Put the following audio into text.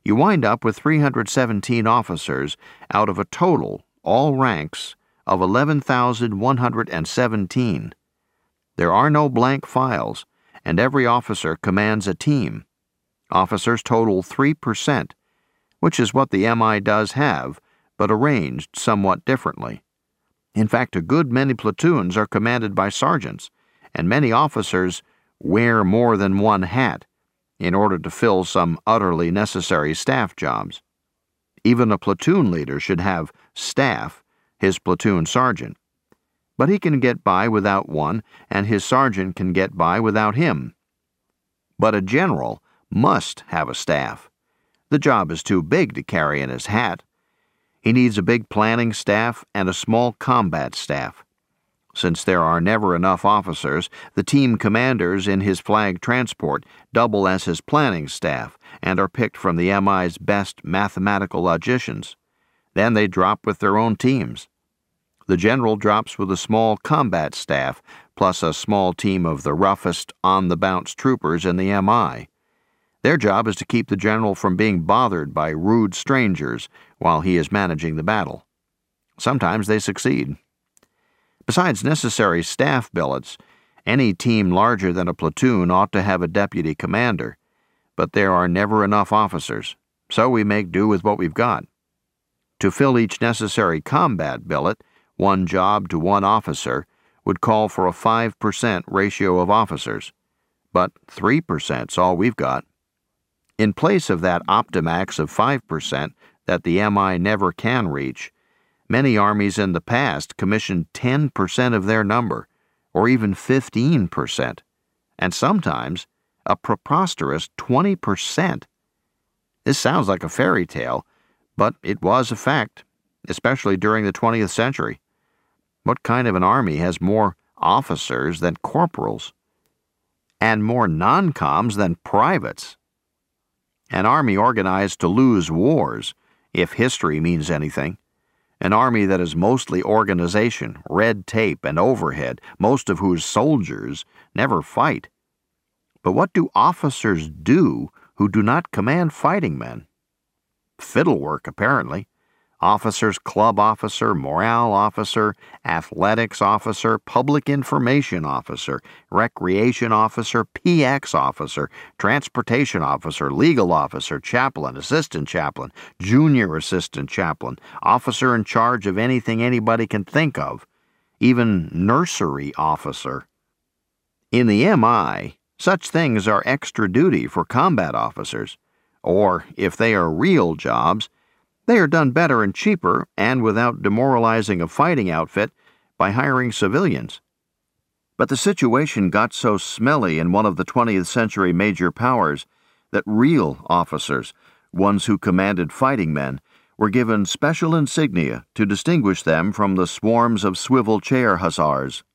You wind up with 317 officers out of a total, all ranks, of 11,117. There are no blank files, and every officer commands a team. Officers total 3%, which is what the MI does have, but arranged somewhat differently. In fact, a good many platoons are commanded by sergeants, and many officers wear more than one hat in order to fill some utterly necessary staff jobs. Even a platoon leader should have staff, his platoon sergeant. But he can get by without one, and his sergeant can get by without him. But a general must have a staff. The job is too big to carry in his hat. He needs a big planning staff and a small combat staff. Since there are never enough officers, the team commanders in his flag transport double as his planning staff and are picked from the MI's best mathematical logicians. Then they drop with their own teams. The general drops with a small combat staff, plus a small team of the roughest, on-the-bounce troopers in the MI. Their job is to keep the general from being bothered by rude strangers while he is managing the battle. Sometimes they succeed. Besides necessary staff billets, any team larger than a platoon ought to have a deputy commander, but there are never enough officers, so we make do with what we've got. To fill each necessary combat billet, one job to one officer would call for a 5% ratio of officers, but 3%'s all we've got. In place of that optimax of 5% that the MI never can reach, many armies in the past commissioned 10% of their number, or even 15%, and sometimes a preposterous 20%. This sounds like a fairy tale, but it was a fact, especially during the 20th century. What kind of an army has more officers than corporals? And more non-coms than privates? An army organized to lose wars, if history means anything. An army that is mostly organization, red tape, and overhead, most of whose soldiers never fight. But what do officers do who do not command fighting men? Fiddlework, apparently. Officers, club officer, morale officer, athletics officer, public information officer, recreation officer, PX officer, transportation officer, legal officer, chaplain, assistant chaplain, junior assistant chaplain, officer in charge of anything anybody can think of, even nursery officer. In the MI, such things are extra duty for combat officers, or if they are real jobs, they are done better and cheaper and without demoralizing a fighting outfit by hiring civilians. But the situation got so smelly in one of the 20th century major powers that real officers, ones who commanded fighting men, were given special insignia to distinguish them from the swarms of swivel chair hussars.